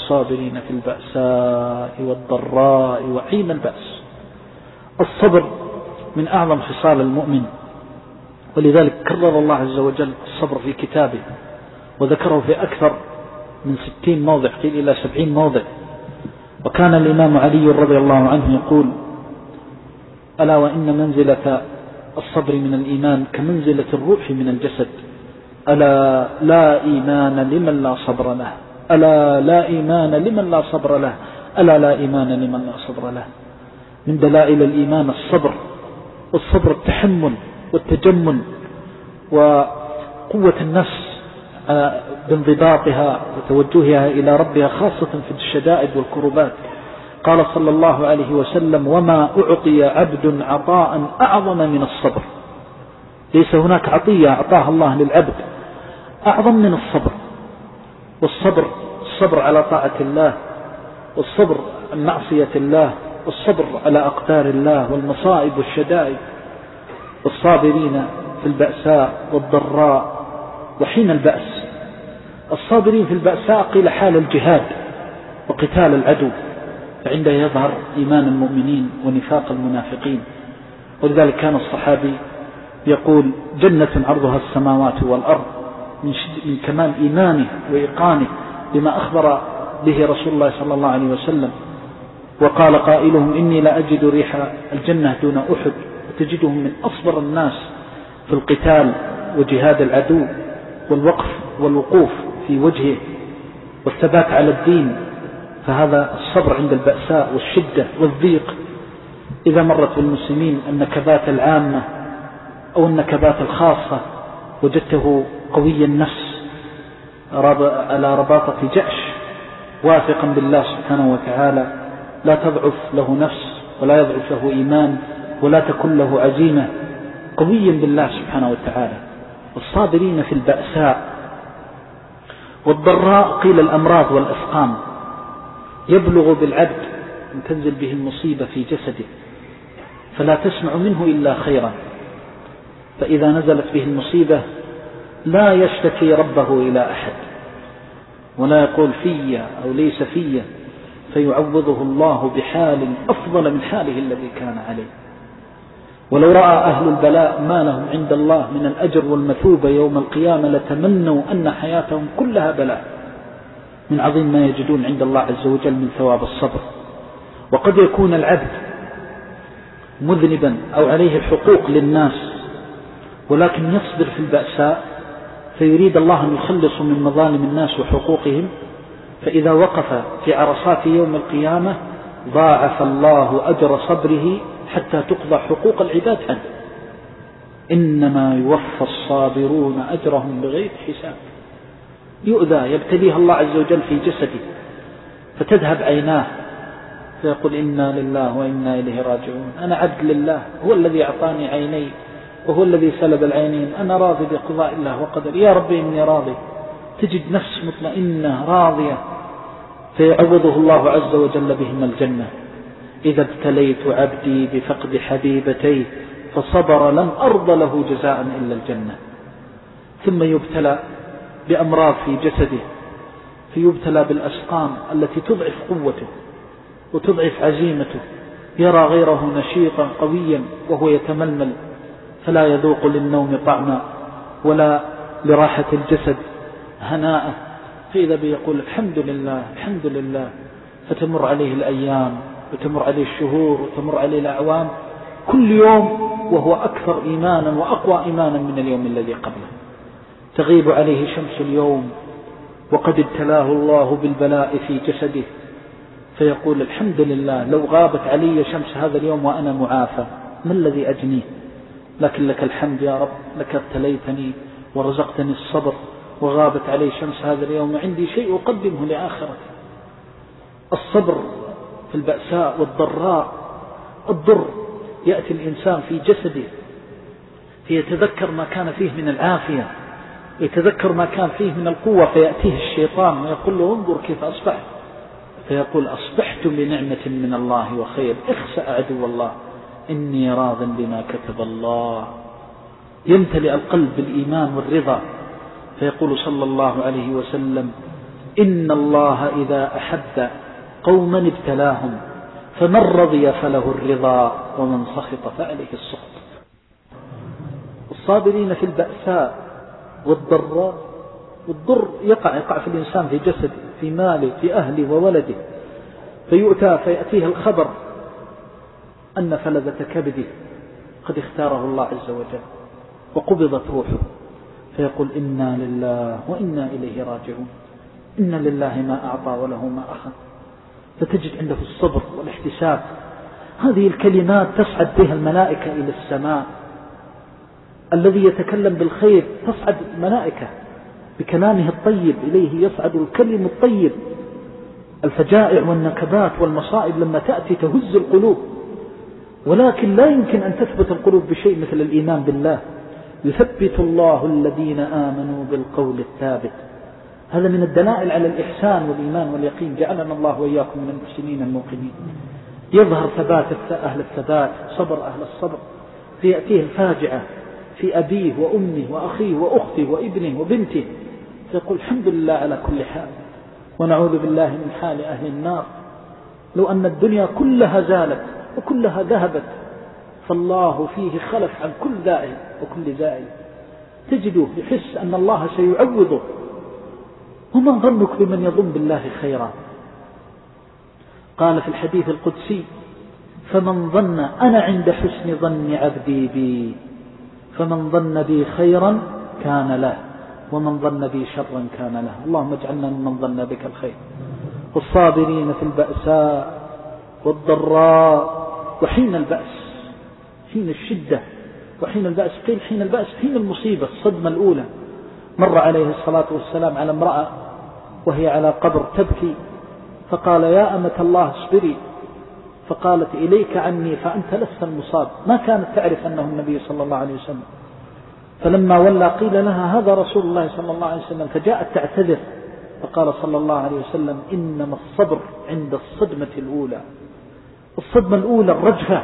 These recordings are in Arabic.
والصابرين في البأساء والضراء وحين البأس. الصبر من أعظم خصال المؤمن، ولذلك كرر الله عز وجل الصبر في كتابه وذكره في أكثر من 60 موضع، قيل إلى 70 موضع. وكان الإمام علي رضي الله عنه يقول: ألا وإن منزلة الصبر من الإيمان كمنزلة الروح من الجسد، ألا لا إيمان لمن لا صبر له، ألا لا إيمان لمن لا صبر له، ألا لا إيمان لمن لا صبر له. من دلائل الإيمان الصبر، والصبر التحمل والتجمل وقوة النفس بانضباطها وتوجهها إلى ربها، خاصة في الشدائد والكربات. قال صلى الله عليه وسلم: وما أعطي عبد عطاء أعظم من الصبر. ليس هناك عطية أعطاها الله للعبد أعظم من الصبر. والصبر الصبر على طاعة الله، والصبر عن معصية الله، والصبر على أقدار الله والمصائب والشدائد. والصابرين في البأساء والضراء وحين البأس. الصابرين في البأساء قيل حال الجهاد وقتال العدو، فعنده يظهر إيمان المؤمنين ونفاق المنافقين. ولذلك كان الصحابي يقول: جنة عرضها السماوات والأرض، من كمال إيمانه وإيقانه بما أخبر به رسول الله صلى الله عليه وسلم. وقال قائلهم: إني لا أجد ريح الجنة دون أحد. وتجدهم من أصبر الناس في القتال وجهاد العدو والوقوف في وجهه والثبات على الدين. فهذا الصبر عند البأساء والشدة والضيق. إذا مرت بالمسلمين النكبات العامة أو النكبات الخاصة وجدته قوي النفس على رباطة جأش، واثقا بالله سبحانه وتعالى، لا تضعف له نفس ولا يضعف له إيمان ولا تكن له عزيمة، قويا بالله سبحانه وتعالى. والصابرين في البأساء والضراء قيل الأمراض والأسقام. يبلغ بالعبد أن تنزل به المصيبة في جسده فلا تسمع منه إلا خيرا، فإذا نزلت به المصيبة لا يشتكي ربه إلى أحد ولا يقول في أو ليس في، فيعوضه الله بحال أفضل من حاله الذي كان عليه. ولو رأى أهل البلاء ما لهم عند الله من الأجر والمثوبة يوم القيامة لتمنوا أن حياتهم كلها بلاء، من عظيم ما يجدون عند الله عز وجل من ثواب الصبر. وقد يكون العبد مذنبا أو عليه حقوق للناس ولكن يصبر في البأساء، فيريد الله أن يخلص من مظالم الناس وحقوقهم، فإذا وقف في عرصات يوم القيامة ضاعف الله أجر صبره حتى تقضى حقوق العباد عنه. إنما يوفى الصابرون أجرهم بغير حساب. يؤذى يبتليه الله عز وجل في جسده فتذهب عيناه فيقول: إنا لله وإنا إليه راجعون. أنا عبد لله، هو الذي أعطاني عيني وهو الذي سلب العينين، أنا راضي بقضاء الله وقدر، يا ربي إني راضي. تجد نفس مطمئنة راضية، فيعوضه الله عز وجل بهم الجنة. إذا ابتليت عبدي بفقد حبيبتيه فصبر لم أرض له جزاء إلا الجنة. ثم يبتلى بأمراض في جسده، فيبتلى بالأسقام التي تضعف قوته وتضعف عزيمته، يرى غيره نشيطا قويا وهو يتململ، فلا يذوق للنوم طعما ولا لراحة الجسد هناء، فإذا بيقول: الحمد لله الحمد لله. فتمر عليه الأيام وتمر عليه الشهور وتمر عليه الأعوام، كل يوم وهو أكثر إيمانا وأقوى إيمانا من اليوم الذي قبله. تغيب عليه شمس اليوم وقد ابتلاه الله بالبلاء في جسده، فيقول: الحمد لله، لو غابت علي شمس هذا اليوم وأنا معافى ما الذي أجنيه، لكن لك الحمد يا رب، لك ابتليتني ورزقتني الصبر وغابت علي شمس هذا اليوم وعندي شيء أقدمه لآخرتي. الصبر في البأساء والضراء. الضر يأتي الإنسان في جسده فيتذكر ما كان فيه من العافية، يتذكر ما كان فيه من القوة، فيأتيه الشيطان ويقول له: انظر كيف أصبحت، فيقول: أصبحت بنعمة من الله وخير، اخسأ عدو الله، إني راض بما كتب الله. يمتلئ القلب بالإيمان والرضا، فيقول صلى الله عليه وسلم: إن الله إذا أحب قوما ابتلاهم فمن رضي فله الرضا ومن سخط فعليه السخط. الصابرين في البأساء والضراء، والضر يقع في الإنسان في جسده، في ماله، في أهله وولده، فيأتيه الخبر أن فلذة كبده قد اختاره الله عز وجل وقبضت روحه، فيقول إنا لله وإنا إليه راجعون، إن لله ما أعطى وله ما أخذ، فتجد عنده الصبر والاحتساب. هذه الكلمات تصعد بها الملائكة إلى السماء، الذي يتكلم بالخير تصعد الملائكة بكلامه الطيب إليه، يصعد الكلم الطيب. الفجائع والنكبات والمصائب لما تأتي تهز القلوب، ولكن لا يمكن أن تثبت القلوب بشيء مثل الإيمان بالله. يثبت الله الذين آمنوا بالقول الثابت. هذا من الدلائل على الإحسان والإيمان واليقين، جعلنا الله وإياكم من المحسنين الموقنين. يظهر ثبات أهل الثبات، صبر أهل الصبر، فيأتيه الفاجعة في أبيه وأمه وأخيه وأخته وابنه وبنته، فيقول الحمد لله على كل حال، ونعوذ بالله من حال أهل النار. لو أن الدنيا كلها زالت وكلها ذهبت، فالله فيه خلف عن كل ذائل وكل زائل، تجده يحس أن الله سيعوضه. ومن ظنك بمن يظن بالله خيرا؟ قال في الحديث القدسي: فمن ظن أنا عند حسن ظن عبدي بي، فمن ظن بي خيرا كان له، ومن ظن بي شرا كان له. اللهم اجعلنا ممن ظن بك الخير. والصابرين في البأساء والضراء وحين البأس، حين الشدة وحين البأس. قيل حين البأس حين المصيبة، الصدمة الأولى. مر عليه الصلاة والسلام على امرأة وهي على قبر تبكي، فقال: يا أمة الله اصبري، فقالت: إليك عني فأنت لست المصاب. ما كانت تعرف أنه النبي صلى الله عليه وسلم، فلما ولى قيل لها: هذا رسول الله صلى الله عليه وسلم، فجاءت تعتذر، فقال صلى الله عليه وسلم: إنما الصبر عند الصدمة الأولى. الصدمة الأولى الرجفة،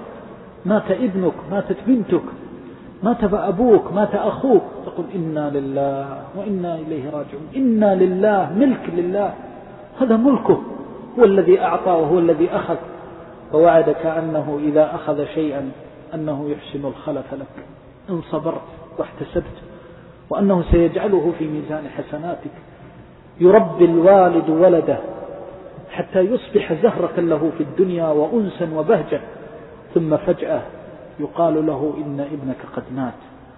مات ابنك، ماتت بنتك، مات أبوك، مات أخوك، تقول إنا لله وإنا إليه راجعون. إنا لله، ملك لله، هذا ملكه، هو الذي أعطى وهو الذي أخذ، ووعدك أنه إذا أخذ شيئا أنه يحسن الخلف لك إن صبرت واحتسبت، وأنه سيجعله في ميزان حسناتك. يربي الوالد ولده حتى يصبح زهرة له في الدنيا وأنسا وبهجة، ثم فجأة يقال له إن ابنك قد مات،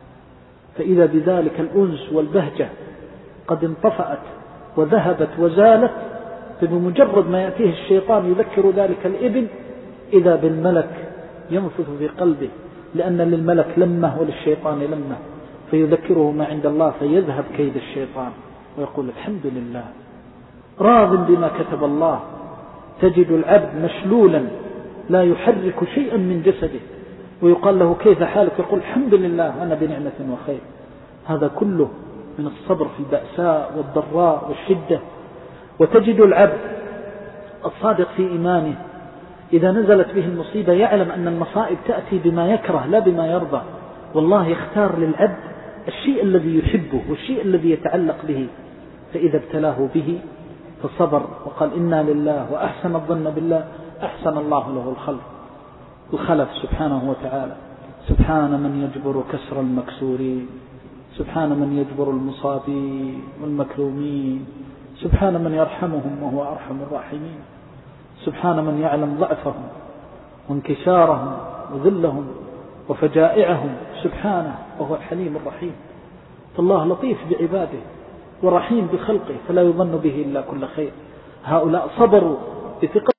فإذا بذلك الأنس والبهجة قد انطفأت وذهبت وزالت، فبمجرد ما يأتيه الشيطان يذكر ذلك الابن، إذا بالملك ينفث في قلبه، لأن للملك لمة وللشيطان لمة، فيذكره ما عند الله فيذهب كيد الشيطان، ويقول الحمد لله راض بما كتب الله. تجد العبد مشلولا لا يحرك شيئا من جسده، ويقال له: كيف حالك؟ يقول: الحمد لله أنا بنعمة وخير. هذا كله من الصبر في البأساء والضراء والشدة. وتجد العبد الصادق في إيمانه إذا نزلت به المصيبة يعلم أن المصائب تأتي بما يكره لا بما يرضى، والله يختار للعبد الشيء الذي يحبه والشيء الذي يتعلق به، فإذا ابتلاه به فصبر وقال إنا لله وأحسن الظن بالله، أحسن الله له الخلف سبحانه وتعالى. سبحان من يجبر كسر المكسورين، سبحان من يجبر المصابين والمكرومين، سبحان من يرحمهم وهو أرحم الراحمين، سبحان من يعلم ضعفهم وانكسارهم وذلهم وفجائعهم، سبحانه وهو الحليم الرحيم. فالله لطيف بعباده ورحيم بخلقه، فلا يظن به إلا كل خير. هؤلاء صبروا بثقة